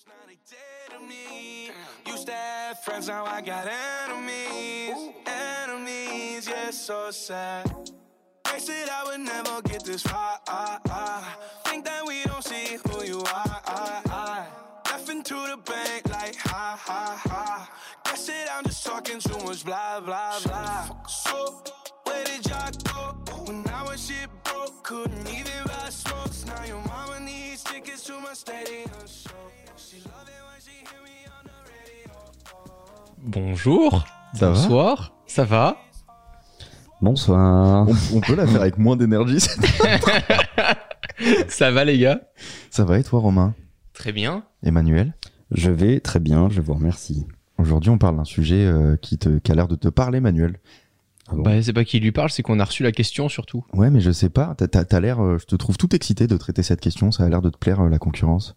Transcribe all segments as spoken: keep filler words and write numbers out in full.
close, now they dead to me. Used to have friends, now I got enemies. Enemies, yeah, so sad. They said I would never get this far. Think that we don't see who you are. Left into the bank like ha ha ha. Guess it I'm just talking too much blah blah blah. So where did y'all go when I was shit broke? Couldn't even buy smokes. Now your mama needs tickets to my stadium show. She love it when she hear me on the radio. Bonjour, ça bonsoir, va ça va? Bonsoir. On, on peut la faire avec moins d'énergie. Ça va les gars? Ça va et toi Romain? Très bien. Emmanuel? Je vais très bien, je vous remercie. Aujourd'hui on parle d'un sujet euh, qui, te, qui a l'air de te parler, Emmanuel. Ah bon? Bah c'est pas qui lui parle, c'est qu'on a reçu la question surtout. Ouais mais je sais pas, t'as, t'as, t'as l'air, euh, je te trouve tout excité de traiter cette question, ça a l'air de te plaire euh, la concurrence.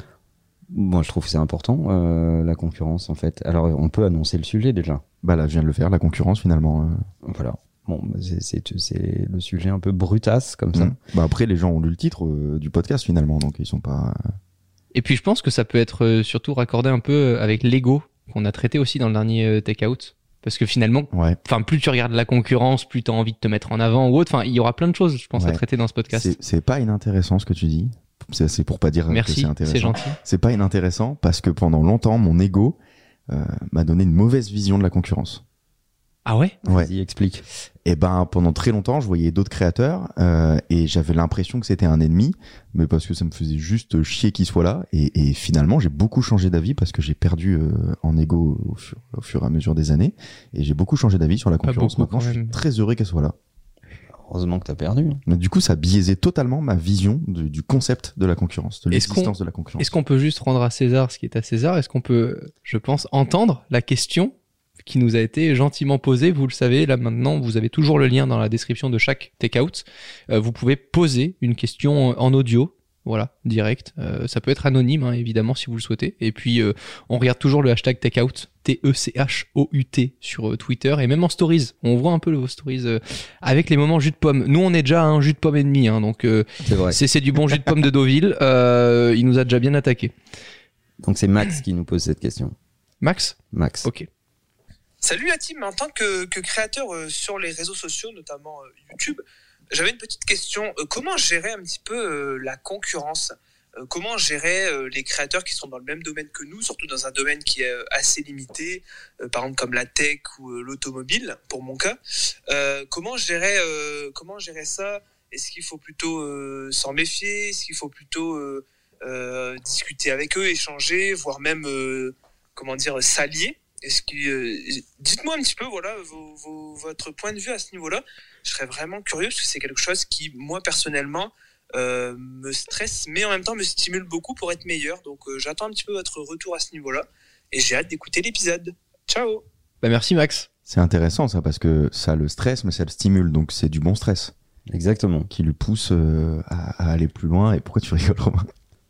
Moi je trouve que c'est important, euh, la concurrence en fait. Alors on peut annoncer le sujet déjà. Bah là je viens de le faire, la concurrence finalement. Euh... Voilà. Bon, c'est, c'est, c'est le sujet un peu brutasse comme ça. Mmh. Bah après les gens ont lu le titre euh, du podcast finalement, donc ils sont pas... Euh... Et puis je pense que ça peut être euh, surtout raccordé un peu avec l'ego qu'on a traité aussi dans le dernier euh, Take Out. Parce que finalement, ouais. plus tu regardes la concurrence, plus tu as envie de te mettre en avant ou autre. Enfin, il y aura plein de choses, je pense, ouais. à traiter dans ce podcast. C'est, c'est pas inintéressant ce que tu dis. C'est, c'est pour pas dire Merci, que c'est intéressant. C'est gentil. C'est pas inintéressant parce que pendant longtemps, mon ego euh, m'a donné une mauvaise vision de la concurrence. Ah ouais? Ouais. Vas-y, explique. Et ben pendant très longtemps, je voyais d'autres créateurs euh, et j'avais l'impression que c'était un ennemi, mais parce que ça me faisait juste chier qu'il soit là. Et, et finalement, j'ai beaucoup changé d'avis parce que j'ai perdu euh, en ego au fur, au fur et à mesure des années, et j'ai beaucoup changé d'avis sur la concurrence. Beaucoup, Maintenant, je suis très heureux qu'elle soit là. Heureusement que t'as perdu. Mais du coup, ça biaisait totalement ma vision de, du concept de la concurrence, de est-ce l'existence qu'on, de la concurrence. Est-ce qu'on peut juste rendre à César ce qui est à César? Est-ce qu'on peut, je pense, entendre la question qui nous a été gentiment posée? Vous le savez, là maintenant, vous avez toujours le lien dans la description de chaque take-out. Euh, vous pouvez poser une question en audio, voilà, direct. Euh, ça peut être anonyme, hein, évidemment, si vous le souhaitez. Et puis, euh, on regarde toujours le hashtag takeout, T E C H O U T, sur euh, Twitter, et même en stories. On voit un peu vos stories euh, avec les moments jus de pomme. Nous, on est déjà à un jus de pomme et demi, hein, donc euh, c'est, vrai. C'est, c'est du bon jus de pomme de Deauville. Euh, il nous a déjà bien attaqué. Donc c'est Max qui nous pose cette question. Max? Max. Ok. Salut la team, en tant que, que créateur euh, sur les réseaux sociaux, notamment euh, YouTube, j'avais une petite question. Euh, comment gérer un petit peu euh, la concurrence? euh, Comment gérer euh, les créateurs qui sont dans le même domaine que nous, surtout dans un domaine qui est euh, assez limité, euh, par exemple comme la tech ou euh, l'automobile, pour mon cas. Euh, comment gérer, euh, comment gérer ça? Est-ce qu'il faut plutôt euh, s'en méfier? Est-ce qu'il faut plutôt euh, euh, discuter avec eux, échanger, voire même, euh, comment dire, s'allier? Est-ce que, euh, dites-moi un petit peu, voilà, vos, vos, votre point de vue à ce niveau-là. Je serais vraiment curieux parce que c'est quelque chose qui, moi personnellement, euh, me stresse, mais en même temps me stimule beaucoup pour être meilleur. Donc, euh, j'attends un petit peu votre retour à ce niveau-là et j'ai hâte d'écouter l'épisode. Ciao. Bah merci Max. C'est intéressant ça parce que ça le stresse, mais ça le stimule, donc c'est du bon stress. Exactement. Qui lui pousse euh, à, à aller plus loin. Et pourquoi tu rigoles, Romain?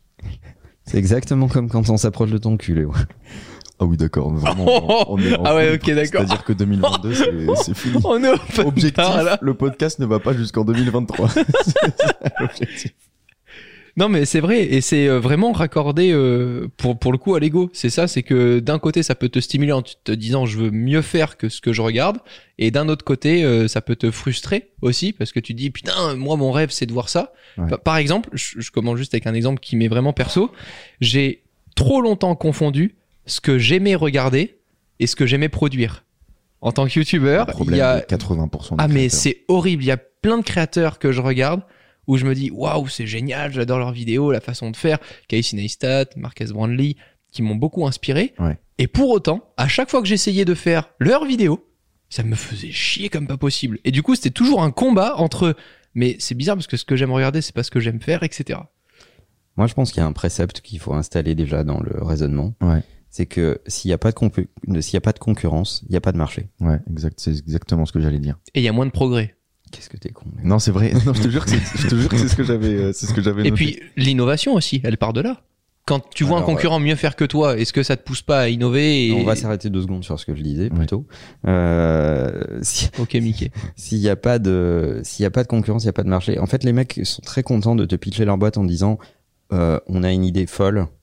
C'est exactement comme quand on s'approche de ton cul, Léo. Ah oui, d'accord. Vraiment, on, on est en ah ouais, folie, ok, d'accord. C'est-à-dire que deux mille vingt-deux, c'est, c'est fini. On est au Objectif, là. Le podcast ne va pas jusqu'en deux mille vingt-trois. C'est ça, l'objectif. Non mais c'est vrai, et c'est vraiment raccordé euh, pour, pour le coup à l'ego. C'est ça, c'est que d'un côté ça peut te stimuler en te disant je veux mieux faire que ce que je regarde, et d'un autre côté euh, ça peut te frustrer aussi parce que tu te dis putain moi mon rêve c'est de voir ça. Ouais. Par exemple, je, je commence juste avec un exemple qui m'est vraiment perso. J'ai trop longtemps confondu ce que j'aimais regarder et ce que j'aimais produire. En tant que youtubeur, il y a quatre-vingts pour cent ah créateurs. Mais c'est horrible, il y a plein de créateurs que je regarde où je me dis waouh c'est génial, j'adore leurs vidéos, la façon de faire, Casey Neistat, Marques Brownlee, qui m'ont beaucoup inspiré. Ouais. Et pour autant, à chaque fois que j'essayais de faire leurs vidéos, ça me faisait chier comme pas possible. Et du coup, c'était toujours un combat entre mais c'est bizarre parce que ce que j'aime regarder, c'est pas ce que j'aime faire, et cetera. Moi, je pense qu'il y a un précepte qu'il faut installer déjà dans le raisonnement. Ouais. C'est que s'il y a pas de compu- s'il y a pas de concurrence, il y a pas de marché. Ouais, exact, c'est exactement ce que j'allais dire. Et il y a moins de progrès. Qu'est-ce que t'es con. Mec. Non, c'est vrai. Non, je te jure que c'est, je te jure que c'est ce que j'avais, c'est ce que j'avais noté. Et puis l'innovation aussi, elle part de là. Quand tu vois Alors, un concurrent euh... mieux faire que toi, est-ce que ça te pousse pas à innover et... On va s'arrêter deux secondes sur ce que je disais plutôt. Ouais. Euh, si... Ok, Mickey. S'il y a pas de, s'il y a pas de concurrence, il y a pas de marché. En fait, les mecs sont très contents de te pitcher leur boîte en disant, euh, on a une idée folle.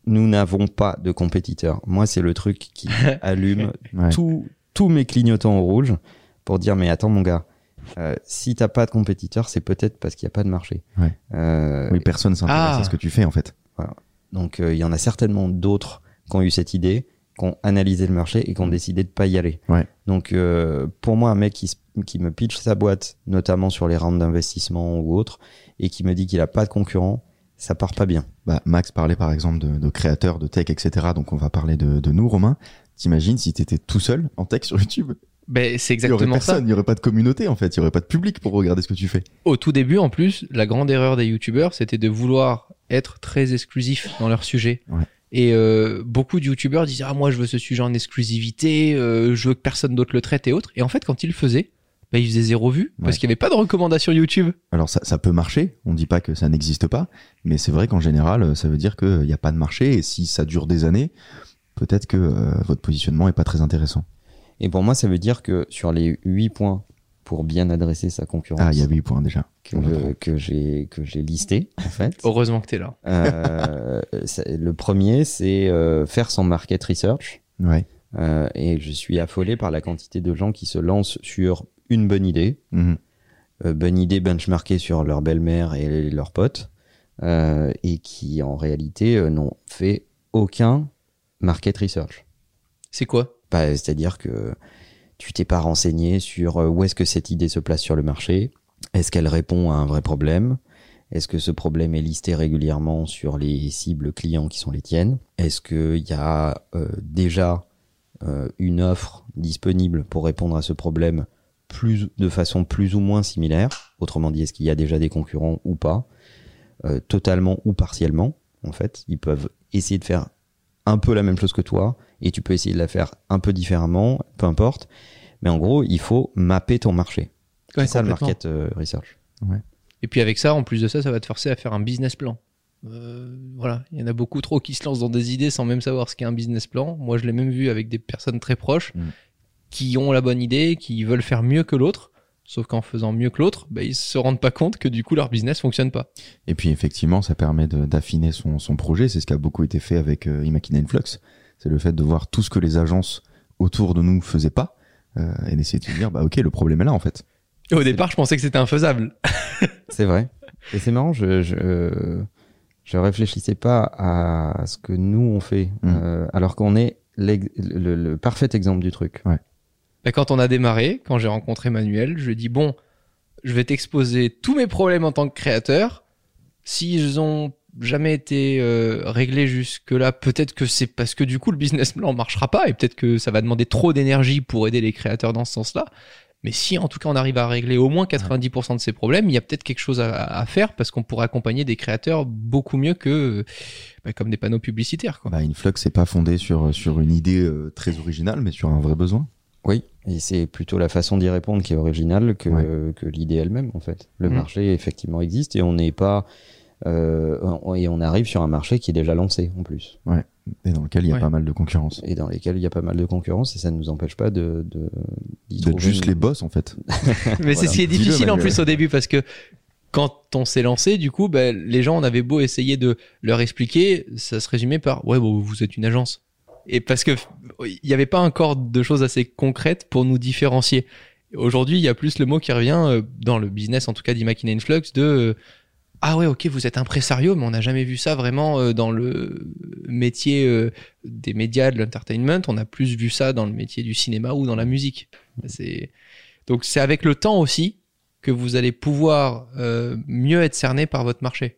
nous n'avons pas de compétiteurs. Moi, c'est le truc qui allume Ouais. tout, tous mes clignotants au rouge pour dire, mais attends, mon gars, euh, si t'as pas de compétiteurs, c'est peut-être parce qu'il n'y a pas de marché. Ouais. Euh, Oui, personne s'intéresse Ah. à ce que tu fais en fait. Donc, il euh, y en a certainement d'autres qui ont eu cette idée, qui ont analysé le marché et qui ont décidé de pas y aller. Ouais. Donc, euh, pour moi, un mec qui, qui me pitch sa boîte, notamment sur les rounds d'investissement ou autres, et qui me dit qu'il a pas de concurrent, ça part pas bien. Bah, Max parlait par exemple de, de créateurs, de tech, et cetera. Donc on va parler de, de nous, Romain. T'imagines si t'étais tout seul en tech sur YouTube? Ben, c'est Il y aurait exactement personne, ça. il y aurait pas de communauté en fait, il y aurait pas de public pour regarder ce que tu fais. Au tout début, en plus, la grande erreur des youtubeurs, c'était de vouloir être très exclusif dans leur sujet. Ouais. Et euh, beaucoup de youtubeurs disaient ah moi je veux ce sujet en exclusivité, euh, je veux que personne d'autre le traite et autres. Et en fait, quand ils le faisaient, bah, ils faisaient zéro vue parce Ouais. qu'il n'y avait pas de recommandations YouTube. Alors ça, ça peut marcher, on dit pas que ça n'existe pas, mais c'est vrai qu'en général, ça veut dire qu'il n'y a pas de marché et si ça dure des années, peut-être que euh, votre positionnement est pas très intéressant. Et pour moi, ça veut dire que sur les huit points pour bien adresser sa concurrence Ah, il y a huit points déjà. que, On je- apprend. que j'ai que j'ai listé en fait. Heureusement que t'es là. Euh, c'est- le premier, c'est euh, faire son market research. Ouais. Euh, et je suis affolé par la quantité de gens qui se lancent sur une bonne idée, Mhm. euh, bonne idée benchmarkée sur leur belle-mère et leurs potes, euh, et qui en réalité euh, n'ont fait aucun market research. C'est quoi? Bah, c'est-à-dire que tu t'es pas renseigné sur euh, où est-ce que cette idée se place sur le marché, est-ce qu'elle répond à un vrai problème, est-ce que ce problème est listé régulièrement sur les cibles clients qui sont les tiennes, est-ce qu'il y a euh, déjà euh, une offre disponible pour répondre à ce problème plus, de façon plus ou moins similaire, autrement dit, est-ce qu'il y a déjà des concurrents ou pas, euh, totalement ou partiellement, en fait, ils peuvent essayer de faire un peu la même chose que toi, et tu peux essayer de la faire un peu différemment, peu importe. Mais en gros, il faut mapper ton marché. Ouais, C'est ça le complètement. market euh, research. Et puis avec ça, en plus de ça, ça va te forcer à faire un business plan. Euh, voilà, il y en a beaucoup trop qui se lancent dans des idées sans même savoir ce qu'est un business plan. Moi, je l'ai même vu avec des personnes très proches Mm. qui ont la bonne idée, qui veulent faire mieux que l'autre. Sauf qu'en faisant mieux que l'autre, bah, ils se rendent pas compte que du coup leur business fonctionne pas. Et puis effectivement, ça permet de- d'affiner son, son projet. C'est ce qui a beaucoup été fait avec euh, Imakina Influx. C'est le fait de voir tout ce que les agences autour de nous faisaient pas euh, et d'essayer de se dire, bah ok, le problème est là en fait. Et au départ, je pensais que c'était infaisable. C'est vrai. Et c'est marrant, je, je, je réfléchissais pas à ce que nous on fait, Mm. euh, alors qu'on est l'ex- le, le parfait exemple du truc. Bah, quand on a démarré, quand j'ai rencontré Manuel, je lui ai dit bon, je vais t'exposer tous mes problèmes en tant que créateur. S'ils ont jamais été euh, réglés jusque-là, peut-être que c'est parce que du coup le business plan marchera pas et peut-être que ça va demander trop d'énergie pour aider les créateurs dans ce sens-là. Mais si en tout cas on arrive à régler au moins quatre-vingt-dix pour cent de ces problèmes, il y a peut-être quelque chose à, à faire parce qu'on pourrait accompagner des créateurs beaucoup mieux que bah, comme des panneaux publicitaires, quoi. Bah, Influx c'est pas fondé sur, sur une idée euh, très originale, mais sur un vrai besoin. Oui, et c'est plutôt la façon d'y répondre qui est originale que, Ouais. que l'idée elle-même, en fait. Le Mm. marché, effectivement, existe et on n'est pas... Euh, on- et on arrive sur un marché qui est déjà lancé, en plus. Et dans lequel il y a Ouais. pas mal de concurrence. Et dans lesquels il y a pas mal de concurrence et ça ne nous empêche pas de, de, d'y D'être trouver juste une- les boss en fait. Mais c'est Voilà. ce qui est Dis-le, difficile en Manuel. plus au début parce que quand on s'est lancé, du coup, bah, les gens, on avait beau essayer de leur expliquer, ça se résumait par ouais, bon, vous êtes une agence. Et parce que il n'y avait pas encore de choses assez concrètes pour nous différencier. Aujourd'hui, il y a plus le mot qui revient euh, dans le business, en tout cas d'Imakina Influx, de euh, ah ouais, ok, vous êtes impresario, mais on n'a jamais vu ça vraiment euh, dans le métier euh, des médias, de l'entertainment. On a plus vu ça dans le métier du cinéma ou dans la musique. C'est donc c'est avec le temps aussi que vous allez pouvoir euh, mieux être cerné par votre marché.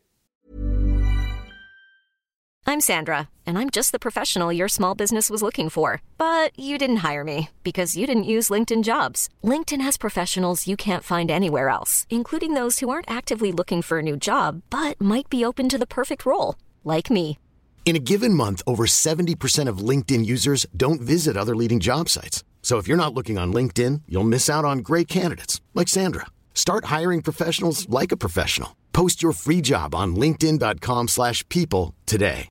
I'm Sandra, and I'm just the professional your small business was looking for. But you didn't hire me because you didn't use LinkedIn Jobs. LinkedIn has professionals you can't find anywhere else, including those who aren't actively looking for a new job, but might be open to the perfect role, like me. In a given month, over seventy percent of LinkedIn users don't visit other leading job sites. So if you're not looking on LinkedIn, you'll miss out on great candidates like Sandra. Start hiring professionals like a professional. Post your free job on linkedin dot com slash people today.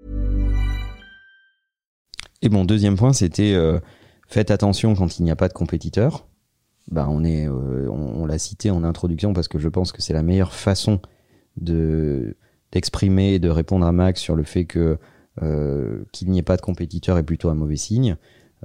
Et mon deuxième point, c'était euh, faites attention quand il n'y a pas de compétiteurs. Bah, on est, euh, on, on l'a cité en introduction parce que je pense que c'est la meilleure façon de d'exprimer et de répondre à Max sur le fait que euh, qu'il n'y ait pas de compétiteur est plutôt un mauvais signe.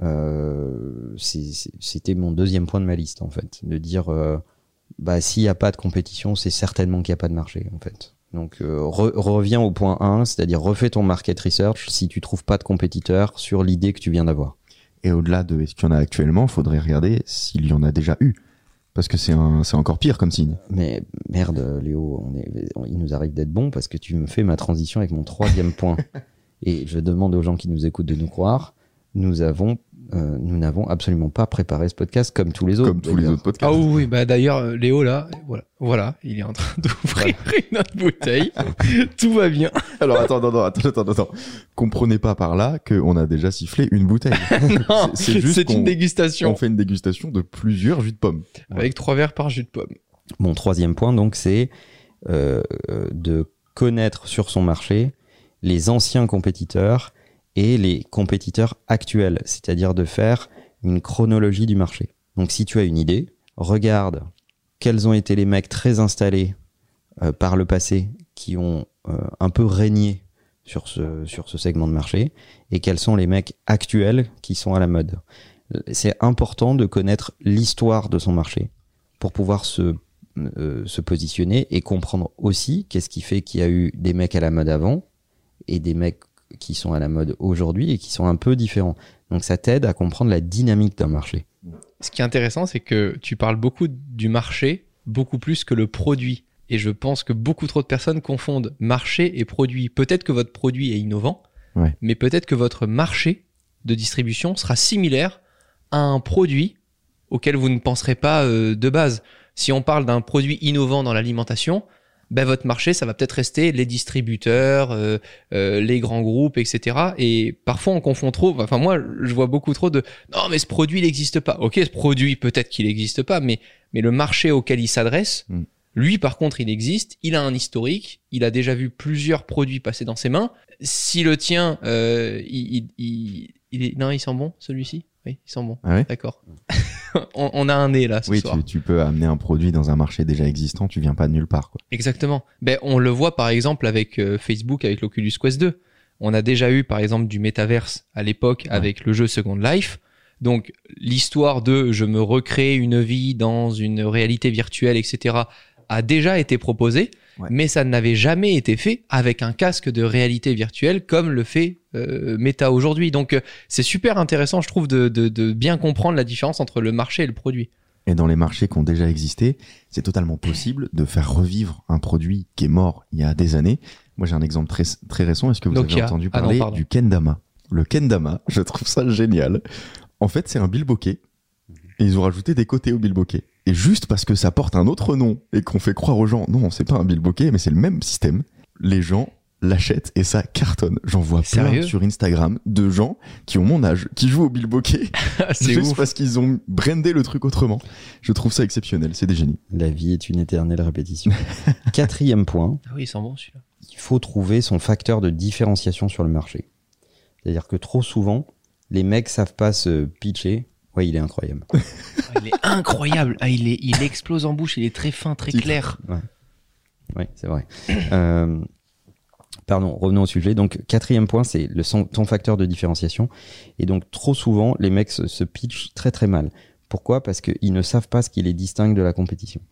Euh, c'est, c'est, c'était mon deuxième point de ma liste, en fait. De dire, euh, bah, s'il n'y a pas de compétition, c'est certainement qu'il n'y a pas de marché, en fait. Donc, euh, re, reviens au point un, c'est-à-dire refais ton market research si tu trouves pas de compétiteur sur l'idée que tu viens d'avoir. Et au-delà de ce qu'il y en a actuellement, il faudrait regarder s'il y en a déjà eu. Parce que c'est, un, c'est encore pire comme signe. Mais merde, Léo, on est, on, il nous arrive d'être bon parce que tu me fais ma transition avec mon troisième point. Et je demande aux gens qui nous écoutent de nous croire, nous avons, euh, nous n'avons absolument pas préparé ce podcast comme tous les autres. Comme tous les autres podcasts. Ah oui, bah d'ailleurs, Léo, là, voilà, voilà, il est en train d'ouvrir une autre bouteille. Tout va bien. Alors attends, attends, attends, attends, attends. Comprenez pas par là qu'on a déjà sifflé une bouteille. Non, c'est, c'est juste c'est qu'on, une dégustation. On fait une dégustation de plusieurs jus de pomme. Avec trois verres par jus de pomme. Mon troisième point, donc, c'est euh, de connaître sur son marché les anciens compétiteurs et les compétiteurs actuels, c'est-à-dire de faire une chronologie du marché. Donc si tu as une idée, regarde quels ont été les mecs très installés euh, par le passé qui ont euh, un peu régné sur ce, sur ce segment de marché et quels sont les mecs actuels qui sont à la mode. C'est important de connaître l'histoire de son marché pour pouvoir se, euh, se positionner et comprendre aussi qu'est-ce qui fait qu'il y a eu des mecs à la mode avant et des mecs qui sont à la mode aujourd'hui et qui sont un peu différents. Donc ça t'aide à comprendre la dynamique d'un marché. Ce qui est intéressant, c'est que tu parles beaucoup du marché, beaucoup plus que le produit. Et je pense que beaucoup trop de personnes confondent marché et produit. Peut-être que votre produit est innovant, ouais. mais peut-être que votre marché de distribution sera similaire à un produit auquel vous ne penserez pas euh, de base. Si on parle d'un produit innovant dans l'alimentation, ben votre marché, ça va peut-être rester les distributeurs, euh, euh, les grands groupes, et cetera. Et parfois, on confond trop. Enfin, moi, je vois beaucoup trop de « Non, mais ce produit, il n'existe pas. » Ok, ce produit, peut-être qu'il n'existe pas, mais, mais le marché auquel il s'adresse, mm. lui, par contre, il existe. Il a un historique. Il a déjà vu plusieurs produits passer dans ses mains. Si le tien, euh, il, il, il, il est... Non, il sent bon, celui-ci ? Oui, il sent bon. Ah ouais, d'accord. on, on a un nez là ce oui, soir. Oui, tu, tu peux amener un produit dans un marché déjà existant, tu viens pas de nulle part, quoi. Exactement. Ben, on le voit par exemple avec euh, Facebook, avec l'Oculus Quest deux. On a déjà eu par exemple du métaverse à l'époque ouais. avec le jeu Second Life. Donc l'histoire de je me recrée une vie dans une réalité virtuelle, et cetera a déjà été proposée, ouais. mais ça n'avait jamais été fait avec un casque de réalité virtuelle comme le fait euh, Meta aujourd'hui. Donc euh, c'est super intéressant, je trouve, de, de, de bien comprendre la différence entre le marché et le produit. Et dans les marchés qui ont déjà existé, c'est totalement possible de faire revivre un produit qui est mort il y a des années. Moi, j'ai un exemple très, très récent. Est-ce que vous Nokia. avez entendu parler ah non, du kendama ? Le kendama, je trouve ça génial. En fait, c'est un bilboquet. Et ils ont rajouté des côtés au bilboquet. Et juste parce que ça porte un autre nom et qu'on fait croire aux gens, non, c'est pas un bilboquet, mais c'est le même système, les gens l'achètent et ça cartonne. J'en vois Sérieux plein sur Instagram de gens qui ont mon âge, qui jouent au bilboquet c'est juste ouf. parce qu'ils ont brandé le truc autrement. Je trouve ça exceptionnel, c'est des génies. La vie est une éternelle répétition. Quatrième point. Ah oui, il sent bon celui-là. Il faut trouver son facteur de différenciation sur le marché. C'est-à-dire que trop souvent, les mecs savent pas se pitcher. Ouais, il est incroyable. Ah, il est incroyable. Ah, il, est, il explose en bouche. Il est très fin, très clair. Ouais, ouais c'est vrai. euh, pardon, revenons au sujet. Donc, quatrième point, c'est le son, ton facteur de différenciation. Et donc, trop souvent, les mecs se, se pitchent très très mal. Pourquoi ? Parce qu'ils ne savent pas ce qui les distingue de la compétition.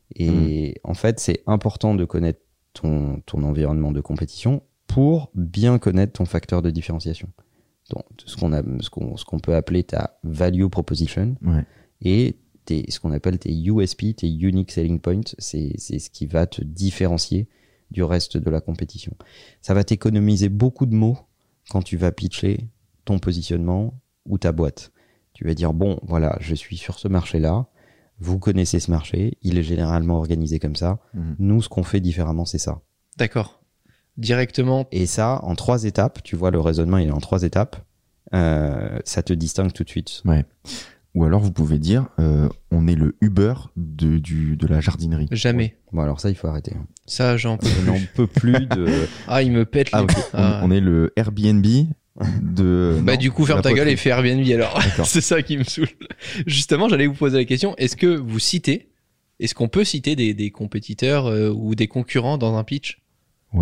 Et mmh. en fait, c'est important de connaître ton, ton environnement de compétition pour bien connaître ton facteur de différenciation. Donc, ce qu'on a, ce qu'on, ce qu'on peut appeler ta value proposition ouais. et tes, ce qu'on appelle tes U S P, tes unique selling points, c'est, c'est ce qui va te différencier du reste de la compétition. Ça va t'économiser beaucoup de mots quand tu vas pitcher ton positionnement ou ta boîte. Tu vas dire, bon, voilà, je suis sur ce marché-là, vous connaissez ce marché, il est généralement organisé comme ça, mmh. nous, ce qu'on fait différemment, c'est ça. D'accord. Directement. Et ça, en trois étapes, tu vois, le raisonnement, il est en trois étapes, euh, ça te distingue tout de suite. Ouais. Ou alors, vous pouvez dire, euh, on est le Uber de, du, de la jardinerie. Jamais. Ouais. Bon, alors ça, il faut arrêter. Ça, j'en peux Je plus. n'en peux plus de... Ah, il me pète les... Ah, okay. ah. On, on est le Airbnb de... Bah, non, du coup, ferme ta gueule et fais Airbnb, alors. C'est ça qui me saoule. Justement, j'allais vous poser la question, est-ce que vous citez, est-ce qu'on peut citer des, des compétiteurs euh, ou des concurrents dans un pitch ? Ouais.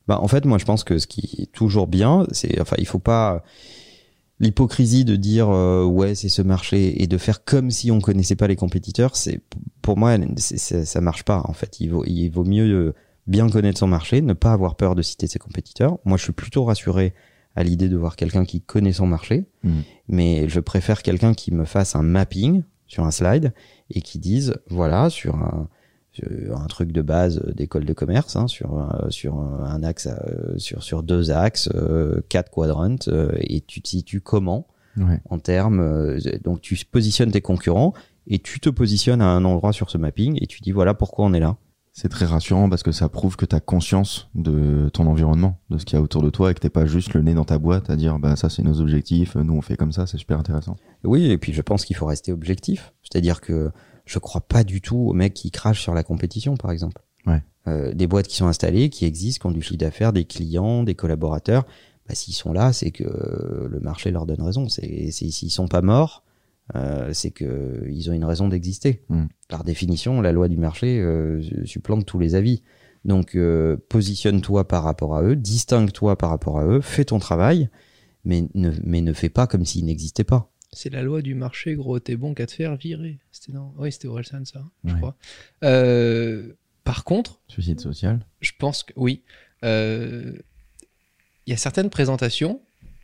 Bah, en fait, moi, je pense que ce qui est toujours bien, c'est, enfin, il faut pas l'hypocrisie de dire euh, ouais, c'est ce marché et de faire comme si on connaissait pas les compétiteurs. C'est pour moi, c'est, c'est, ça marche pas. En fait, il vaut, il vaut mieux bien connaître son marché, ne pas avoir peur de citer ses compétiteurs. Moi, je suis plutôt rassuré à l'idée de voir quelqu'un qui connaît son marché, mmh. mais je préfère quelqu'un qui me fasse un mapping sur un slide et qui dise voilà sur un un truc de base d'école de commerce, hein, sur un, sur un axe, euh, sur sur deux axes, euh, quatre quadrants, euh, et tu te situes comment ouais. en termes. Euh, donc tu positionnes tes concurrents et tu te positionnes à un endroit sur ce mapping et tu dis voilà pourquoi on est là. C'est très rassurant parce que ça prouve que tu as conscience de ton environnement, de ce qu'il y a autour de toi et que t'es pas juste le nez dans ta boîte à dire bah ça c'est nos objectifs, nous on fait comme ça, c'est super intéressant. Oui, et puis je pense qu'il faut rester objectif, c'est-à-dire que je crois pas du tout aux mecs qui crachent sur la compétition, par exemple. Ouais. Euh, des boîtes qui sont installées, qui existent, qui ont du chiffre d'affaires, des clients, des collaborateurs. Bah, s'ils sont là, c'est que le marché leur donne raison. C'est, c'est s'ils sont pas morts, euh, c'est que ils ont une raison d'exister. Mm. Par définition, la loi du marché euh, supplante tous les avis. Donc, euh, positionne-toi par rapport à eux, distingue-toi par rapport à eux, fais ton travail, mais ne, mais ne fais pas comme s'ils n'existaient pas. C'est la loi du marché, gros, t'es bon qu'à te faire virer. C'était dans... Oui, c'était Orelsan, ça, je ouais. crois. Euh, par contre... Suicide social. Je pense que, oui. Il euh, y a certaines présentations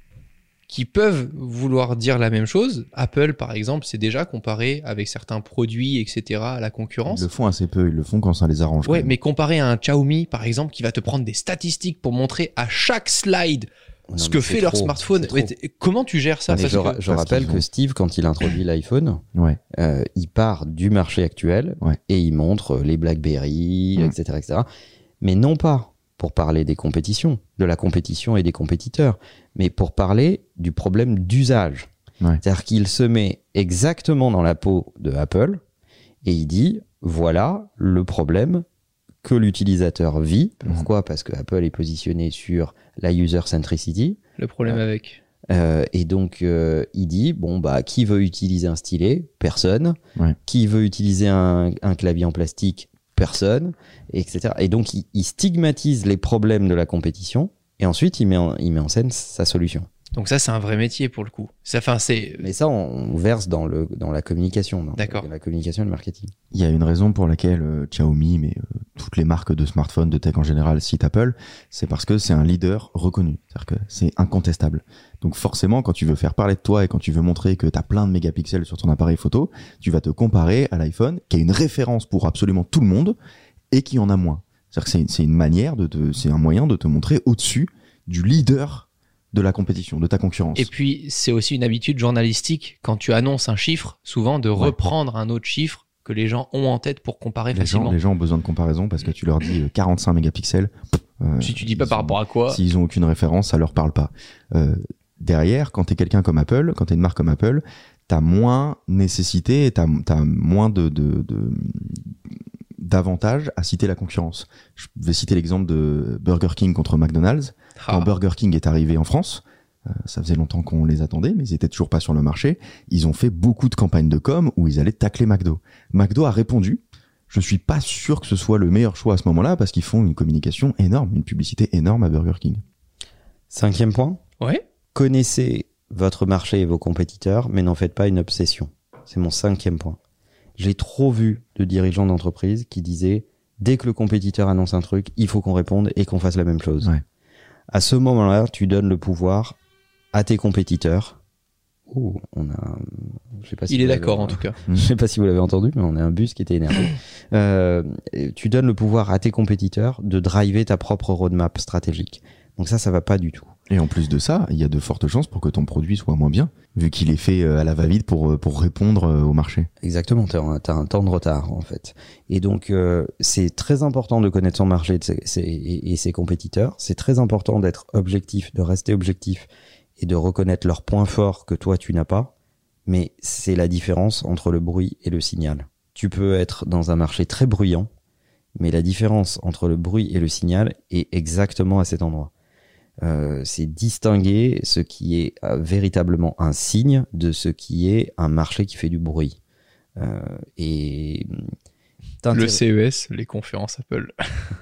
qui peuvent vouloir dire la même chose. Apple, par exemple, c'est déjà comparé avec certains produits, et cetera, à la concurrence. Ils le font assez peu, ils le font quand ça les arrange. Ouais, mais comparé à un Xiaomi, par exemple, qui va te prendre des statistiques pour montrer à chaque slide... Non, ce que fait trop, leur smartphone. Ouais, comment tu gères ça? Parce je, que, je rappelle que Steve, quand il introduit l'iPhone, ouais. euh, il part du marché actuel ouais. et il montre les BlackBerry, mmh. et cetera, et cetera. Mais non pas pour parler des compétitions, de la compétition et des compétiteurs, mais pour parler du problème d'usage. Ouais. C'est-à-dire qu'il se met exactement dans la peau de Apple et il dit, voilà le problème que l'utilisateur vit. Pourquoi ? Parce que Apple est positionné sur la user centricity. Le problème euh, avec. Euh, et donc, euh, il dit, bon, bah, qui veut utiliser un stylet ? Personne. Ouais. Qui veut utiliser un, un clavier en plastique ? Personne, et cetera. Et donc, il, il stigmatise les problèmes de la compétition et ensuite, il met en, il met en scène sa solution. Donc ça, c'est un vrai métier pour le coup. Ça, fin, c'est... Mais ça, on, on verse dans, le, dans la communication. Dans D'accord. La communication et le marketing. Il y a une raison pour laquelle euh, Xiaomi, mais euh, toutes les marques de smartphones, de tech en général, citent Apple, c'est parce que c'est un leader reconnu. C'est-à-dire que c'est incontestable. Donc forcément, quand tu veux faire parler de toi et quand tu veux montrer que tu as plein de mégapixels sur ton appareil photo, tu vas te comparer à l'iPhone, qui a une référence pour absolument tout le monde et qui en a moins. C'est-à-dire que c'est, c'est une manière de te, c'est un moyen de te montrer au-dessus du leader de la compétition, de ta concurrence. Et puis, c'est aussi une habitude journalistique, quand tu annonces un chiffre, souvent de ouais. reprendre un autre chiffre que les gens ont en tête pour comparer les facilement. Gens, les gens ont besoin de comparaison parce que tu leur dis quarante-cinq mégapixels. Euh, si tu dis pas par ont, rapport à quoi. S'ils ont aucune référence, ça leur parle pas. Euh, derrière, quand t'es quelqu'un comme Apple, quand t'es une marque comme Apple, t'as moins nécessité, t'as, t'as moins de, de, de d'avantages à citer la concurrence. Je vais citer l'exemple de Burger King contre McDonald's. Ah. Quand Burger King est arrivé en France, euh, ça faisait longtemps qu'on les attendait, mais ils étaient toujours pas sur le marché. Ils ont fait beaucoup de campagnes de com où ils allaient tacler McDo. McDo a répondu. Je suis pas sûr que ce soit le meilleur choix à ce moment-là parce qu'ils font une communication énorme, une publicité énorme à Burger King. Cinquième point. Ouais. Connaissez votre marché et vos compétiteurs, mais n'en faites pas une obsession. C'est mon cinquième point. J'ai trop vu de dirigeants d'entreprise qui disaient dès que le compétiteur annonce un truc, il faut qu'on réponde et qu'on fasse la même chose. Ouais. À ce moment-là, tu donnes le pouvoir à tes compétiteurs. Ouh, on a. Je sais pas si il est l'avez... d'accord en tout cas. Je sais pas si vous l'avez entendu, mais on a un bus qui était énervé. euh, tu donnes le pouvoir à tes compétiteurs de driver ta propre roadmap stratégique. Donc ça, ça va pas du tout. Et en plus de ça, il y a de fortes chances pour que ton produit soit moins bien, vu qu'il est fait à la va-vite pour pour répondre au marché. Exactement, t'as un, t'as un temps de retard en fait. Et donc euh, c'est très important de connaître son marché de ses, ses, et, et ses compétiteurs. C'est très important d'être objectif, de rester objectif et de reconnaître leurs points forts que toi tu n'as pas. Mais c'est la différence entre le bruit et le signal. Tu peux être dans un marché très bruyant, mais la différence entre le bruit et le signal est exactement à cet endroit. Euh, c'est distinguer ce qui est euh, véritablement un signe de ce qui est un marché qui fait du bruit. Euh, et, Le C E S, les conférences Apple.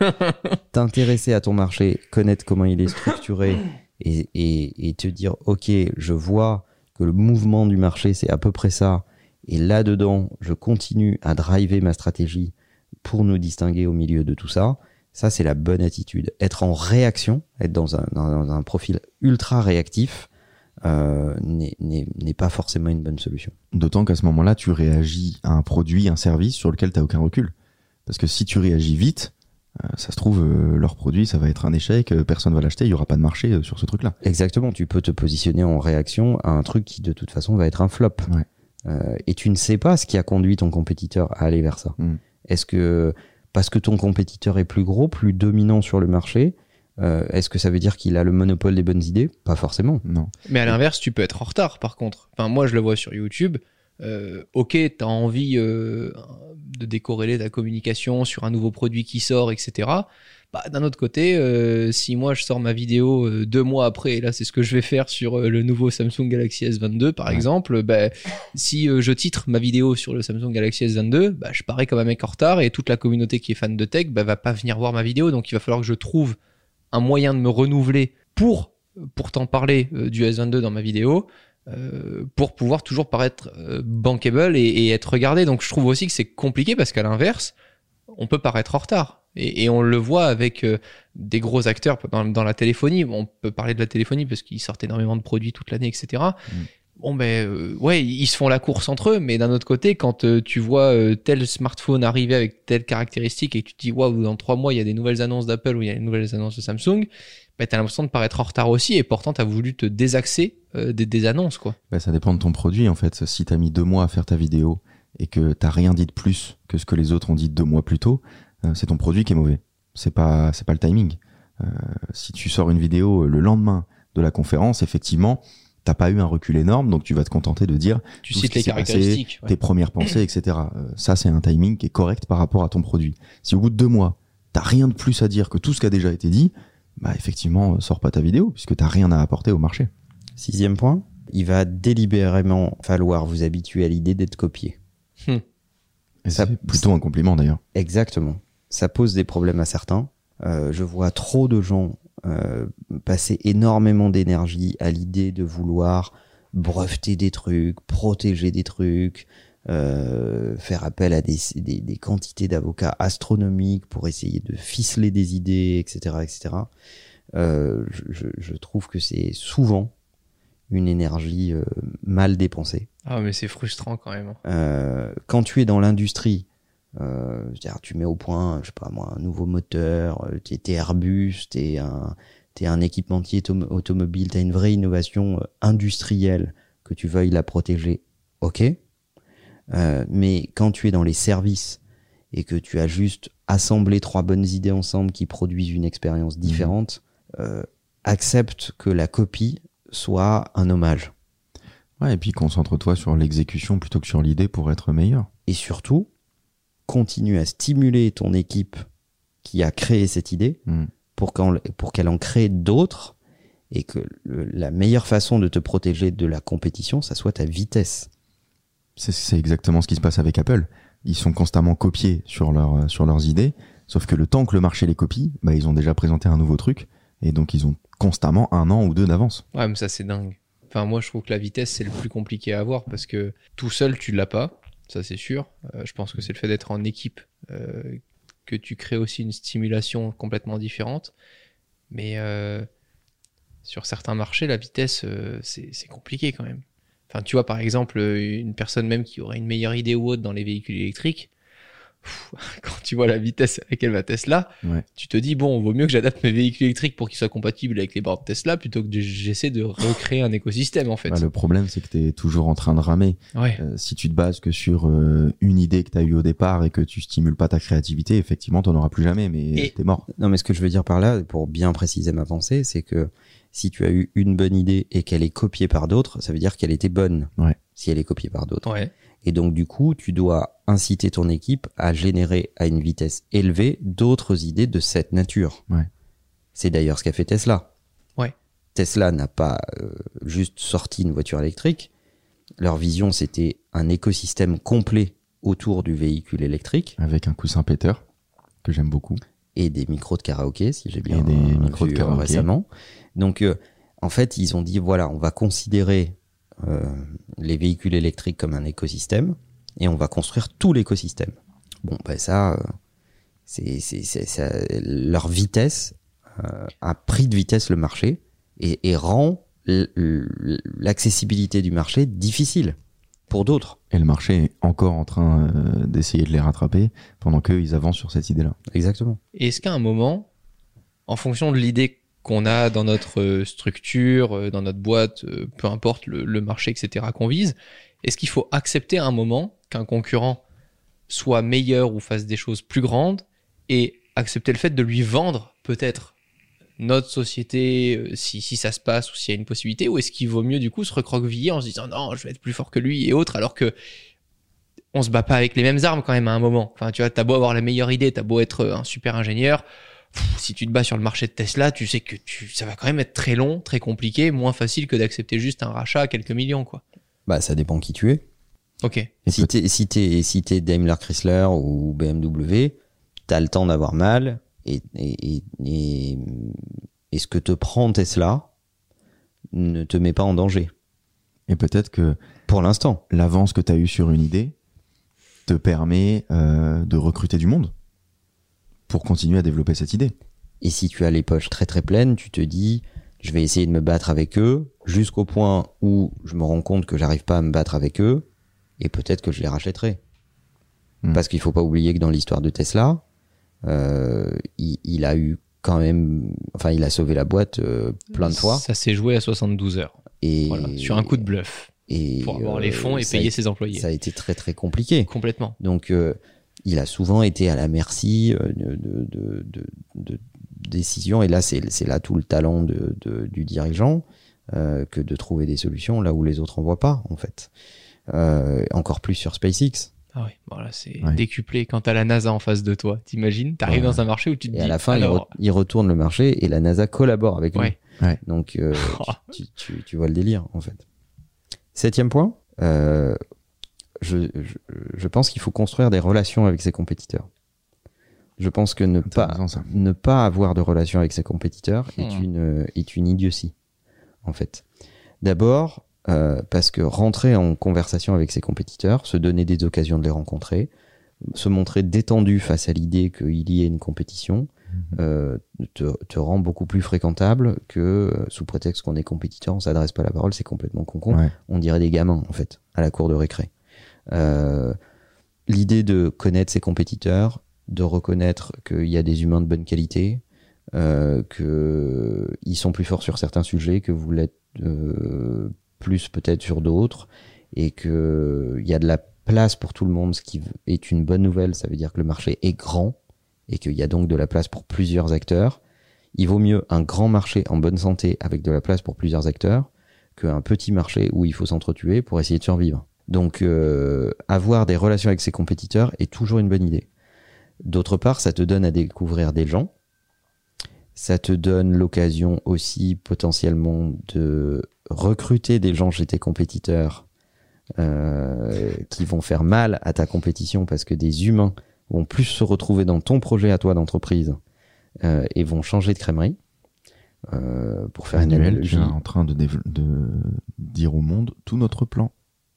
T'intéresser à ton marché, connaître comment il est structuré et, et, et te dire, ok, je vois que le mouvement du marché, c'est à peu près ça. Et là-dedans, je continue à driver ma stratégie pour nous distinguer au milieu de tout ça. Ça, c'est la bonne attitude. Être en réaction, être dans un, dans un profil ultra réactif, euh, n'est, n'est, n'est pas forcément une bonne solution. D'autant qu'à ce moment-là, tu réagis à un produit, un service sur lequel tu n'as aucun recul. Parce que si tu réagis vite, euh, ça se trouve, euh, leur produit, ça va être un échec, euh, personne va l'acheter, il n'y aura pas de marché euh, sur ce truc-là. Exactement, tu peux te positionner en réaction à un truc qui, de toute façon, va être un flop. Ouais. Euh, et tu ne sais pas ce qui a conduit ton compétiteur à aller vers ça. Mm. Est-ce que parce que ton compétiteur est plus gros, plus dominant sur le marché, euh, est-ce que ça veut dire qu'il a le monopole des bonnes idées ? Pas forcément. Non. Mais à l'inverse, tu peux être en retard par contre. Enfin, moi, je le vois sur YouTube. Euh, ok, t'as envie euh, de décorréler ta communication sur un nouveau produit qui sort, et cetera. Bah, d'un autre côté, euh, si moi je sors ma vidéo euh, deux mois après, et là c'est ce que je vais faire sur euh, le nouveau Samsung Galaxy S vingt-deux par ouais. exemple, bah, si euh, je titre ma vidéo sur le Samsung Galaxy S vingt-deux, bah, je parais comme un mec en retard et toute la communauté qui est fan de tech bah, va pas venir voir ma vidéo, donc il va falloir que je trouve un moyen de me renouveler pour pourtant parler euh, du S vingt-deux dans ma vidéo, euh, pour pouvoir toujours paraître euh, bankable et, et être regardé. Donc je trouve aussi que c'est compliqué parce qu'à l'inverse, on peut paraître en retard. Et, et on le voit avec euh, des gros acteurs dans, dans la téléphonie. On peut parler de la téléphonie parce qu'ils sortent énormément de produits toute l'année, et cetera. Mm. Bon, ben, euh, ouais, ils se font la course entre eux, mais d'un autre côté, quand euh, tu vois euh, tel smartphone arriver avec telle caractéristique et que tu te dis, waouh, dans trois mois, il y a des nouvelles annonces d'Apple ou il y a des nouvelles annonces de Samsung, ben, t'as l'impression de paraître en retard aussi et pourtant t'as voulu te désaxer euh, des, des annonces, quoi. Ben, ça dépend de ton produit, en fait. Si t'as mis deux mois à faire ta vidéo et que t'as rien dit de plus que ce que les autres ont dit deux mois plus tôt, euh, c'est ton produit qui est mauvais. C'est pas, c'est pas le timing. Euh, si tu sors une vidéo le lendemain de la conférence, effectivement, t'as pas eu un recul énorme, donc tu vas te contenter de dire tu cites les caractéristiques, passé, ouais. tes premières pensées, et cetera. Euh, ça, c'est un timing qui est correct par rapport à ton produit. Si au bout de deux mois, t'as rien de plus à dire que tout ce qui a déjà été dit, bah effectivement, sors pas ta vidéo puisque t'as rien à apporter au marché. Sixième point, il va délibérément falloir vous habituer à l'idée d'être copié. Hmm. Et ça, c'est plutôt un compliment d'ailleurs. Exactement. Ça pose des problèmes à certains. Euh, je vois trop de gens euh, passer énormément d'énergie à l'idée de vouloir breveter des trucs, protéger des trucs, euh, faire appel à des, des, des quantités d'avocats astronomiques pour essayer de ficeler des idées, et cetera, et cetera. Euh, je, je trouve que c'est souvent une énergie euh, mal dépensée. Ah, mais c'est frustrant quand même. Euh, quand tu es dans l'industrie, Euh, c'est-à-dire tu mets au point, je sais pas moi, un nouveau moteur, euh, t'es, t'es Airbus, t'es un, t'es un équipementier autom- automobile, t'as une vraie innovation euh, industrielle, que tu veuilles la protéger, ok. Euh, mais quand tu es dans les services et que tu as juste assemblé trois bonnes idées ensemble qui produisent une expérience différente, mmh. euh, accepte que la copie soit un hommage. Ouais, et puis concentre-toi sur l'exécution plutôt que sur l'idée pour être meilleur. Et surtout, continue à stimuler ton équipe qui a créé cette idée mmh. pour, pour qu'elle en crée d'autres et que le, la meilleure façon de te protéger de la compétition, ça soit ta vitesse. C'est, c'est exactement ce qui se passe avec Apple. Ils sont constamment copiés sur, leur, sur leurs idées, sauf que le temps que le marché les copie, bah, ils ont déjà présenté un nouveau truc et donc ils ont constamment un an ou deux d'avance. Ouais, mais ça c'est dingue. Enfin, moi je trouve que la vitesse c'est le plus compliqué à avoir parce que tout seul tu l'as pas. Ça c'est sûr. Euh, je pense que c'est le fait d'être en équipe euh, que tu crées aussi une stimulation complètement différente. Mais euh, sur certains marchés, la vitesse, euh, c'est, c'est compliqué quand même. Enfin, tu vois, par exemple, une personne même qui aurait une meilleure idée ou autre dans les véhicules électriques, pff, quand tu vois la vitesse à laquelle va Tesla, ouais. tu te dis, bon, vaut mieux que j'adapte mes véhicules électriques pour qu'ils soient compatibles avec les bornes Tesla plutôt que de, j'essaie de recréer un écosystème, en fait. Bah, le problème, c'est que tu es toujours en train de ramer. Ouais. Euh, si tu te bases que sur euh, une idée que tu as eue au départ et que tu stimules pas ta créativité, effectivement, tu n'en auras plus jamais, mais et... tu es mort. Non, mais ce que je veux dire par là, pour bien préciser ma pensée, c'est que si tu as eu une bonne idée et qu'elle est copiée par d'autres, ça veut dire qu'elle était bonne. Ouais. Si elle est copiée par d'autres. Ouais. Et donc, du coup, tu dois inciter ton équipe à générer à une vitesse élevée d'autres idées de cette nature. Ouais. C'est d'ailleurs ce qu'a fait Tesla. Ouais. Tesla n'a pas euh, juste sorti une voiture électrique. Leur vision, c'était un écosystème complet autour du véhicule électrique. Avec un coussin péteur, que j'aime beaucoup. Et des micros de karaoké, si j'ai bien et des euh, micros vu de karaoké. récemment. Donc, euh, en fait, ils ont dit, voilà, on va considérer euh, les véhicules électriques comme un écosystème et on va construire tout l'écosystème. Bon, ben ça, euh, c'est, c'est, c'est, ça, leur vitesse euh, a pris de vitesse le marché et, et rend l- l- l'accessibilité du marché difficile pour d'autres. Et le marché est encore en train euh, d'essayer de les rattraper pendant qu'eux, ils avancent sur cette idée-là. Exactement. Et est-ce qu'à un moment, en fonction de l'idée qu'on a dans notre euh, structure, euh, dans notre boîte, euh, peu importe le, le marché, et cetera qu'on vise, est-ce qu'il faut accepter à un moment qu'un concurrent soit meilleur ou fasse des choses plus grandes et accepter le fait de lui vendre peut-être notre société euh, si, si ça se passe ou s'il y a une possibilité, ou est-ce qu'il vaut mieux du coup se recroqueviller en se disant non, je vais être plus fort que lui et autres, alors que on se bat pas avec les mêmes armes quand même à un moment. Enfin, tu vois, t'as beau avoir la meilleure idée, t'as beau être un super ingénieur, pff, si tu te bats sur le marché de Tesla, tu sais que tu, ça va quand même être très long, très compliqué, moins facile que d'accepter juste un rachat à quelques millions, quoi. Bah, ça dépend qui tu es. Ok. Et Si peut- t'es, si t'es, si t'es Daimler Chrysler ou B M W, t'as le temps d'avoir mal et, et, et, et, et ce que te prend Tesla ne te met pas en danger. Et peut-être que Pour l'instant. l'avance que tu as eue sur une idée te permet euh, de recruter du monde pour continuer à développer cette idée. Et si tu as les poches très très pleines, tu te dis, je vais essayer de me battre avec eux jusqu'au point où je me rends compte que j'arrive pas à me battre avec eux et peut-être que je les rachèterai. Hmm. Parce qu'il faut pas oublier que dans l'histoire de Tesla, euh, il, il a eu quand même, enfin, il a sauvé la boîte euh, plein de fois. Ça s'est joué à soixante-douze heures. Et, Voilà. Sur un coup de bluff. et, Pour avoir les euh, fonds et ça a payer été- ses employés. Ça a été très très compliqué. Complètement. Donc, euh, il a souvent été à la merci euh, de, de, de, de, de décisions. Et là, c'est, c'est là tout le talent de, de, du dirigeant euh, que de trouver des solutions là où les autres en voient pas, en fait. Euh, encore plus sur SpaceX. Ah oui, voilà, c'est Ouais. décuplé. Quand t'as la NASA en face de toi, t'imagines, t'arrives Ouais. dans un marché où tu te Et dis, à la fin, il, alors, re- il retourne le marché et la NASA collabore avec lui. ouais. Ouais. Donc, euh, tu, tu, tu vois le délire, en fait. Septième point, euh, je, je, je pense qu'il faut construire des relations avec ses compétiteurs. Je pense que ne pas, Intéressant, ça. ne pas avoir de relation avec ses compétiteurs est Hmm. une, est une idiotie, en fait. D'abord, euh, parce que rentrer en conversation avec ses compétiteurs, se donner des occasions de les rencontrer, se montrer détendu face à l'idée qu'il y ait une compétition, euh, te, te rend beaucoup plus fréquentable que euh, sous prétexte qu'on est compétiteur, on s'adresse pas la parole, c'est complètement con-con. Ouais. On dirait des gamins, en fait, à la cour de récré. Euh, l'idée de connaître ses compétiteurs, de reconnaître qu'il y a des humains de bonne qualité, euh, qu'ils sont plus forts sur certains sujets, que vous l'êtes euh, plus peut-être sur d'autres, et qu'il y a de la place pour tout le monde, ce qui est une bonne nouvelle. Ça veut dire que le marché est grand, et qu'il y a donc de la place pour plusieurs acteurs. Il vaut mieux un grand marché en bonne santé avec de la place pour plusieurs acteurs qu'un petit marché où il faut s'entretuer pour essayer de survivre. Donc euh, avoir des relations avec ses compétiteurs est toujours une bonne idée. D'autre part, ça te donne à découvrir des gens. Ça te donne l'occasion aussi potentiellement de recruter des gens chez tes compétiteurs euh, qui vont faire mal à ta compétition parce que des humains vont plus se retrouver dans ton projet à toi d'entreprise euh, et vont changer de crèmerie. Euh, pour faire une Manuel, tu analogie, es en train de, dév- de dire au monde tout notre plan.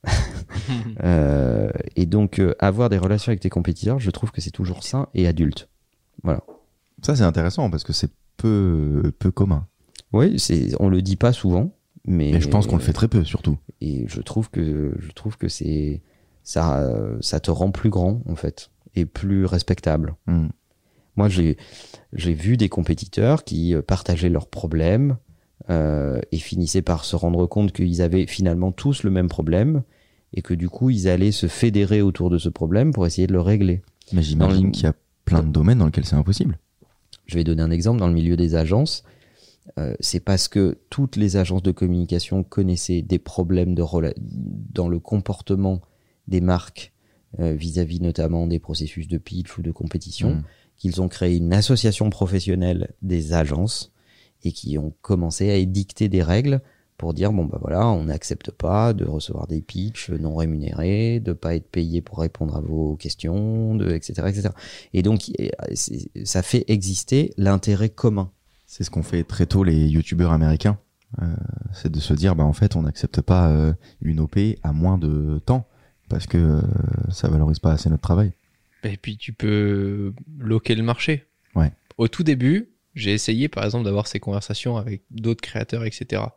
euh, et donc euh, avoir des relations avec tes compétiteurs, je trouve que c'est toujours sain et adulte. Voilà. Ça, c'est intéressant parce que c'est peu, peu commun. Oui, c'est, on le dit pas souvent, mais Et je pense qu'on le fait très peu, surtout. Et je trouve que je trouve que c'est ça, euh, ça te rend plus grand en fait et plus respectable. Mm. Moi, j'ai j'ai vu des compétiteurs qui euh, partageaient leurs problèmes euh, et finissaient par se rendre compte qu'ils avaient finalement tous le même problème et que du coup, ils allaient se fédérer autour de ce problème pour essayer de le régler. Mais j'imagine Dans- qu'il y a plein de domaines dans lesquels c'est impossible. Je vais donner un exemple dans le milieu des agences. Euh, c'est parce que toutes les agences de communication connaissaient des problèmes de rela- dans le comportement des marques euh, vis-à-vis notamment des processus de pitch ou de compétition, Mm. qu'ils ont créé une association professionnelle des agences et qui ont commencé à édicter des règles pour dire bon bah voilà, on n'accepte pas de recevoir des pitchs non rémunérés, de pas être payé pour répondre à vos questions, de et cetera et cetera. Et donc c'est, ça fait exister l'intérêt commun. C'est ce qu'ont fait très tôt les youtubeurs américains, euh, c'est de se dire bah en fait on n'accepte pas euh, une O P à moins de temps parce que euh, ça valorise pas assez notre travail. Et puis tu peux loquer le marché. Ouais. Au tout début, j'ai essayé par exemple d'avoir ces conversations avec d'autres créateurs, et cetera.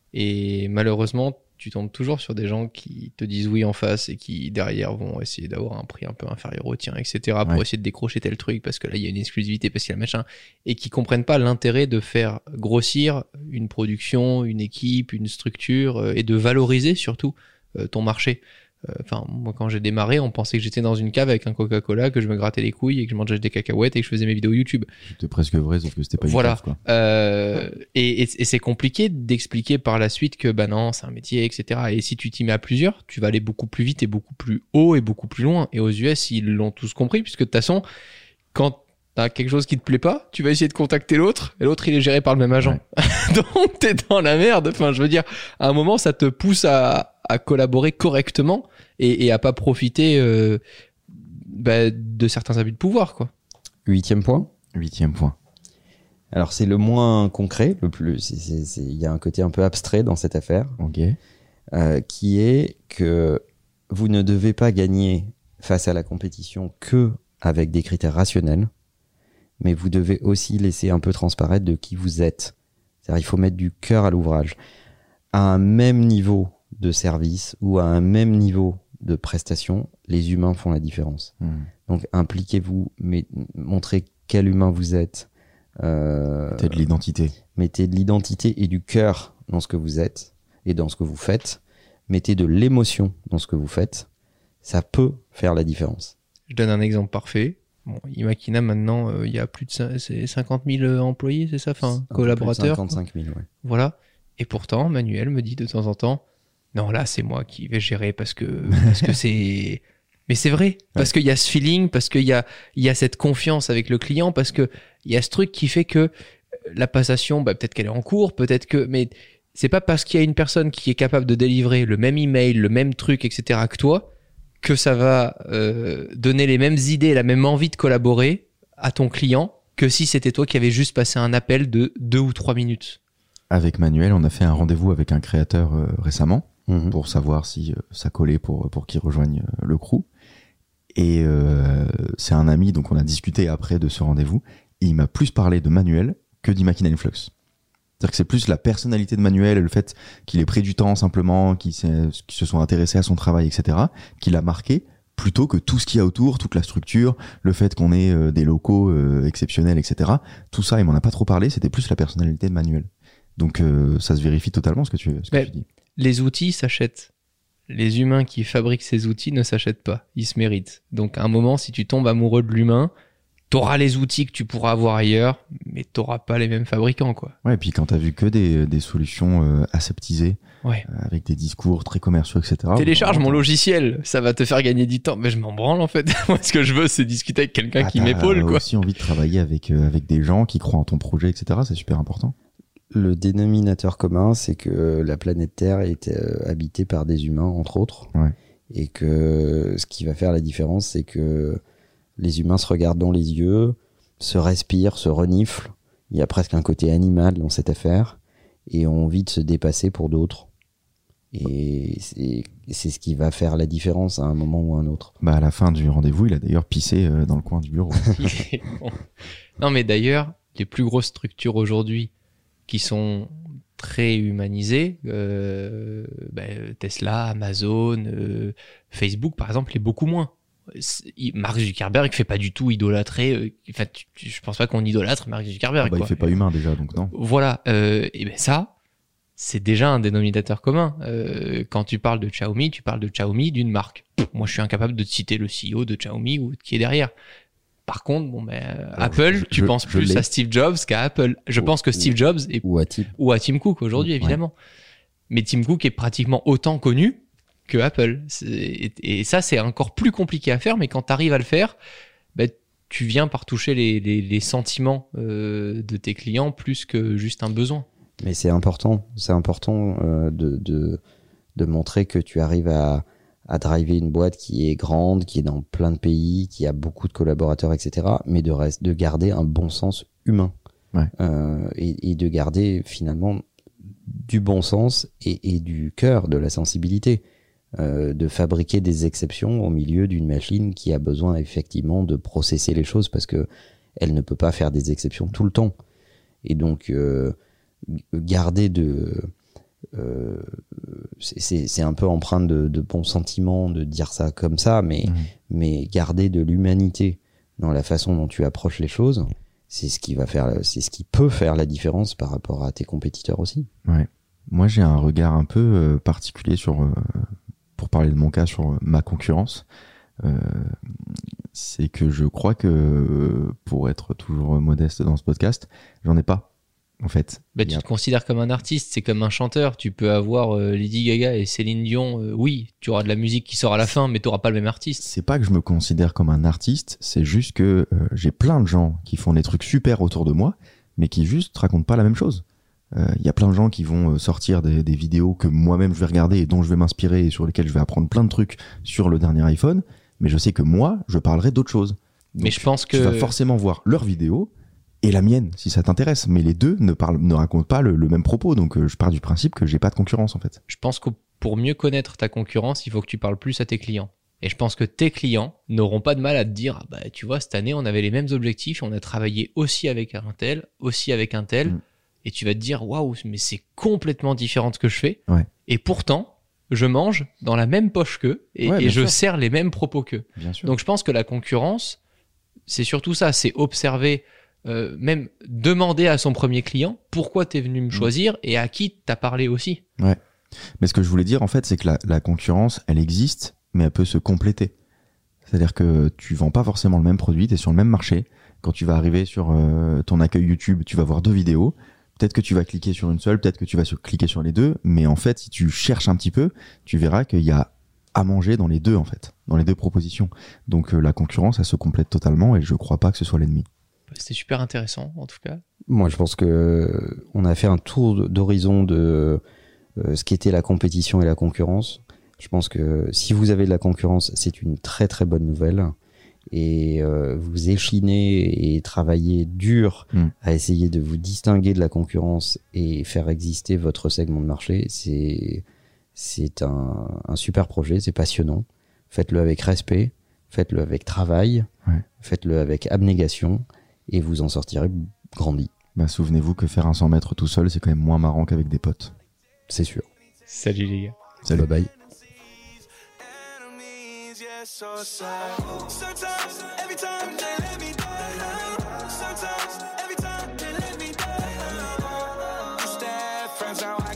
Et malheureusement, tu tombes toujours sur des gens qui te disent oui en face et qui derrière vont essayer d'avoir un prix un peu inférieur au tien, et cetera. Pour ouais. essayer de décrocher tel truc parce que là il y a une exclusivité, parce qu'il y a le machin, et qui comprennent pas l'intérêt de faire grossir une production, une équipe, une structure euh, et de valoriser surtout euh, ton marché. Enfin, euh, moi quand j'ai démarré, on pensait que j'étais dans une cave avec un Coca-Cola, que je me grattais les couilles et que je mangeais des cacahuètes et que je faisais mes vidéos YouTube. C'était presque vrai, sauf que c'était pas une voilà. cave, quoi. Euh, et, et, et c'est compliqué d'expliquer par la suite que bah non, c'est un métier, et cetera. Et si tu t'y mets à plusieurs, tu vas aller beaucoup plus vite et beaucoup plus haut et beaucoup plus loin. Et aux U S, ils l'ont tous compris, puisque de toute façon, quand t'as quelque chose qui te plaît pas, tu vas essayer de contacter l'autre, et l'autre il est géré par le même agent. Ouais. Donc t'es dans la merde. Enfin, je veux dire, à un moment, ça te pousse à à collaborer correctement et, et à pas profiter euh, bah, de certains abus de pouvoir, quoi. Huitième point. Huitième point. Alors c'est le moins concret, le plus, c'est, c'est, c'est, il y a un côté un peu abstrait dans cette affaire, Ok. euh, qui est que vous ne devez pas gagner face à la compétition que avec des critères rationnels, mais vous devez aussi laisser un peu transparaître de qui vous êtes. C'est-à-dire il faut mettre du cœur à l'ouvrage. À un même niveau de service ou à un même niveau de prestation, les humains font la différence. Mmh. Donc impliquez-vous, mais montrez quel humain vous êtes. Euh, Mettez de l'identité. Mettez de l'identité et du cœur dans ce que vous êtes et dans ce que vous faites. Mettez de l'émotion dans ce que vous faites. Ça peut faire la différence. Je donne un exemple parfait. Bon, Imakina, maintenant, euh, il y a plus de cin- c'est cinquante mille employés, c'est ça, enfin, Un collaborateurs. cinquante-cinq mille, ouais. Voilà. Et pourtant, Manuel me dit de temps en temps, non, là, c'est moi qui vais gérer parce que, parce que c'est, mais c'est vrai. Parce qu'il y a ce feeling, parce qu'il y a, il y a cette confiance avec le client, parce que il y a ce truc qui fait que la passation, bah, peut-être qu'elle est en cours, peut-être que, mais c'est pas parce qu'il y a une personne qui est capable de délivrer le même email, le même truc, et cetera que toi, que ça va euh, donner les mêmes idées, la même envie de collaborer à ton client que si c'était toi qui avais juste passé un appel de deux ou trois minutes. Avec Manuel, on a fait un rendez-vous avec un créateur euh, récemment Mmh. pour savoir si euh, ça collait pour pour qu'il rejoigne euh, le crew. Et euh, c'est un ami, donc on a discuté après de ce rendez-vous. Et il m'a plus parlé de Manuel que d'Imakina Influx. C'est-à-dire que c'est plus la personnalité de Manuel et le fait qu'il ait pris du temps simplement, qu'il, qu'il se soit intéressé à son travail, et cetera, qui l'a marqué, plutôt que tout ce qu'il y a autour, toute la structure, le fait qu'on ait euh, des locaux euh, exceptionnels, et cetera. Tout ça, il m'en a pas trop parlé, c'était plus la personnalité de Manuel. Donc euh, ça se vérifie totalement ce que tu, ce que Mais tu dis. Les outils s'achètent. Les humains qui fabriquent ces outils ne s'achètent pas. Ils se méritent. Donc à un moment, si tu tombes amoureux de l'humain, t'auras les outils que tu pourras avoir ailleurs, mais t'auras pas les mêmes fabricants, quoi. Ouais, et puis quand t'as vu que des, des solutions euh, aseptisées, Ouais. euh, avec des discours très commerciaux, et cetera. Télécharge bon, mon logiciel, ça va te faire gagner du temps. Mais je m'en branle, en fait. Moi, ce que je veux, c'est discuter avec quelqu'un ah, qui t'as m'épaule, quoi. aussi envie de travailler avec, euh, avec des gens qui croient en ton projet, et cetera. C'est super important. Le dénominateur commun, c'est que la planète Terre est euh, habitée par des humains, entre autres. Ouais. Et que ce qui va faire la différence, c'est que les humains se regardent dans les yeux, se respirent, se reniflent. Il y a presque un côté animal dans cette affaire et ont envie de se dépasser pour d'autres. Et c'est, c'est ce qui va faire la différence à un moment ou à un autre. Bah, à la fin du rendez-vous, il a d'ailleurs pissé euh, dans le coin du bureau. Bon. Non, mais d'ailleurs, les plus grosses structures aujourd'hui qui sont très humanisées, euh, bah, Tesla, Amazon, euh, Facebook, par exemple, est beaucoup moins. Mark Zuckerberg fait pas du tout idolâtrer. Euh, enfin, tu, tu, je pense pas qu'on idolâtre Mark Zuckerberg. Ah bah, quoi. il fait pas humain déjà, donc non. Voilà. Euh, et ben ça, c'est déjà un dénominateur commun. Euh, quand tu parles de Xiaomi, tu parles de Xiaomi d'une marque. Moi, je suis incapable de citer le C E O de Xiaomi ou qui est derrière. Par contre, bon, ben, euh, Apple, je, tu je, penses je plus l'ai. à Steve Jobs qu'à Apple. Je Ou- pense que Steve Jobs est, Ou à type. ou à Tim Cook aujourd'hui, Ouais. évidemment. Mais Tim Cook est pratiquement autant connu que Apple. C'est- et, et ça, c'est encore plus compliqué à faire, mais quand tu arrives à le faire, ben, tu viens par toucher les, les, les sentiments euh, de tes clients plus que juste un besoin. Mais c'est important, c'est important euh, de, de, de montrer que tu arrives à, à driver une boîte qui est grande, qui est dans plein de pays, qui a beaucoup de collaborateurs, et cetera. Mais de, reste, de garder un bon sens humain. Ouais. Euh, et, et de garder finalement du bon sens et, et du cœur, de la sensibilité. Euh, de fabriquer des exceptions au milieu d'une machine qui a besoin effectivement de processer les choses parce que elle ne peut pas faire des exceptions tout le temps. Et donc, euh, garder de... Euh, c'est, c'est, c'est un peu empreint de, de bons sentiments de dire ça comme ça, mais, mmh. mais garder de l'humanité dans la façon dont tu approches les choses, c'est ce qui va faire, c'est ce qui peut faire la différence par rapport à tes compétiteurs aussi. Ouais. Moi, j'ai un regard un peu euh, particulier sur, euh, pour parler de mon cas, sur euh, ma concurrence. Euh, c'est que je crois que, pour être toujours modeste dans ce podcast, j'en ai pas, en fait. Bah, tu a... te considères comme un artiste, c'est comme un chanteur. Tu peux avoir euh, Lady Gaga et Céline Dion. Euh, oui, tu auras de la musique qui sort à la fin, mais tu n'auras pas le même artiste. C'est pas que je me considère comme un artiste, c'est juste que euh, j'ai plein de gens qui font des trucs super autour de moi, mais qui juste racontent pas la même chose. Il euh, y a plein de gens qui vont euh, sortir des, des vidéos que moi-même je vais regarder et dont je vais m'inspirer et sur lesquelles je vais apprendre plein de trucs sur le dernier iPhone, mais je sais que moi, je parlerai d'autres choses. Donc, mais je pense que tu vas forcément voir leur vidéo et la mienne, si ça t'intéresse. Mais les deux ne, parlent, ne racontent pas le, le même propos, donc euh, je pars du principe que j'ai pas de concurrence en fait. Je pense que pour mieux connaître ta concurrence, il faut que tu parles plus à tes clients. Et je pense que tes clients n'auront pas de mal à te dire, bah tu vois, cette année on avait les mêmes objectifs, on a travaillé aussi avec un tel, aussi avec un tel. Mmh. Et tu vas te dire, waouh, mais c'est complètement différent de ce que je fais. Ouais. Et pourtant, je mange dans la même poche qu'eux et, ouais, et je sûr. sers les mêmes propos qu'eux. Bien sûr. Donc je pense que la concurrence, c'est surtout ça, c'est observer, euh, même demander à son premier client pourquoi t'es venu me choisir mmh. et à qui t'as parlé aussi. Ouais. Mais ce que je voulais dire en fait, c'est que la, la concurrence, elle existe, mais elle peut se compléter. C'est-à-dire que tu vends pas forcément le même produit, t'es sur le même marché. Quand tu vas arriver sur euh, ton accueil YouTube, tu vas voir deux vidéos. Peut-être que tu vas cliquer sur une seule, peut-être que tu vas cliquer sur les deux, mais en fait, si tu cherches un petit peu, tu verras qu'il y a à manger dans les deux, en fait, dans les deux propositions. Donc euh, la concurrence, elle se complète totalement et je crois pas que ce soit l'ennemi. C'était super intéressant, en tout cas. Moi, je pense que on a fait un tour d'horizon de euh, ce qu'était la compétition et la concurrence. Je pense que si vous avez de la concurrence, c'est une très très bonne nouvelle. Et euh, vous échinez et travaillez dur mmh. à essayer de vous distinguer de la concurrence et faire exister votre segment de marché, c'est c'est un, un super projet, c'est passionnant. Faites-le avec respect, faites-le avec travail, ouais. faites-le avec abnégation et vous en sortirez grandi. Bah, souvenez-vous que faire un cent mètres tout seul, c'est quand même moins marrant qu'avec des potes. C'est sûr. Salut les gars. Salut. Bye bye. So sad. Sometimes, every time they let me down. Sometimes, every time they let me down. Just that friends now.